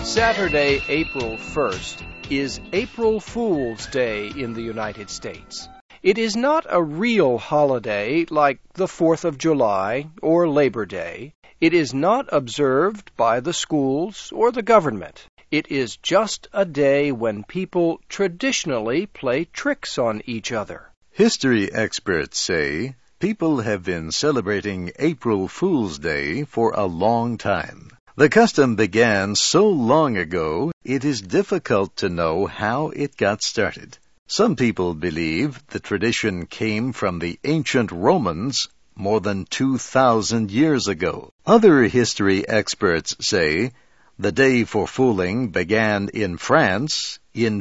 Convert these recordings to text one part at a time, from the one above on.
Saturday, April 1st, is April Fool's Day in the United States. It is not a real holiday like the 4th of July or Labor Day. It is not observed by the schools or the government. It is just a day when people traditionally play tricks on each other. History experts say people have been celebrating April Fool's Day for a long time. The custom began so long ago, it is difficult to know how it got started. Some people believe the tradition came from the ancient Romans more than 2,000 years ago. Other history experts say the day for fooling began in France in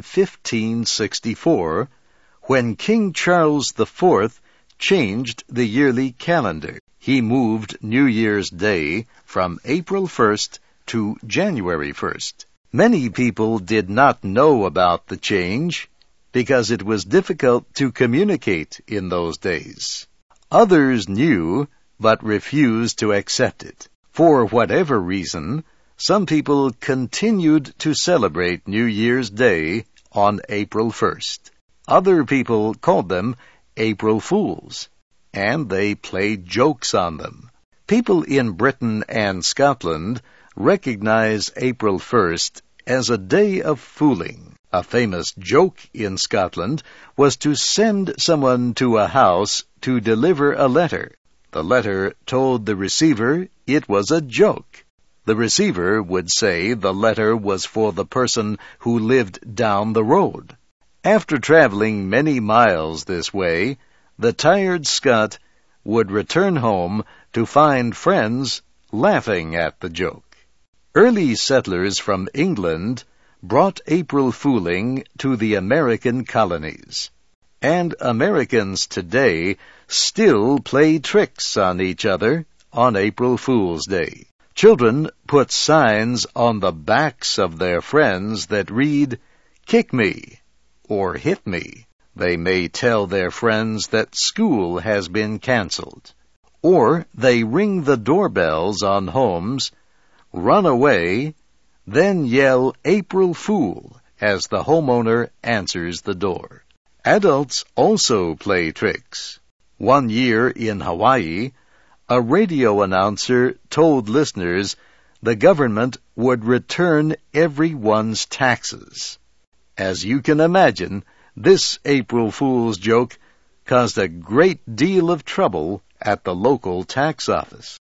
1564, when King Charles IV changed the yearly calendar. He moved New Year's Day from April 1st to January 1st. Many people did not know about the change because it was difficult to communicate in those days. Others knew but refused to accept it. For whatever reason, some people continued to celebrate New Year's Day on April 1st. Other people called them April Fools, and they played jokes on them. People in Britain and Scotland recognize April 1st as a day of fooling. A famous joke in Scotland was to send someone to a house to deliver a letter. The letter told the receiver it was a joke. The receiver would say the letter was for the person who lived down the road. After traveling many miles this way, the tired Scot would return home to find friends laughing at the joke. Early settlers from England brought April fooling to the American colonies. And Americans today still play tricks on each other on April Fool's Day. Children put signs on the backs of their friends that read, "Kick me," or "Hit me." They may tell their friends that school has been canceled. Or they ring the doorbells on homes, run away, then yell "April Fool" as the homeowner answers the door. Adults also play tricks. One year in Hawaii, a radio announcer told listeners the government would return everyone's taxes. As you can imagine, this April Fool's joke caused a great deal of trouble at the local tax office.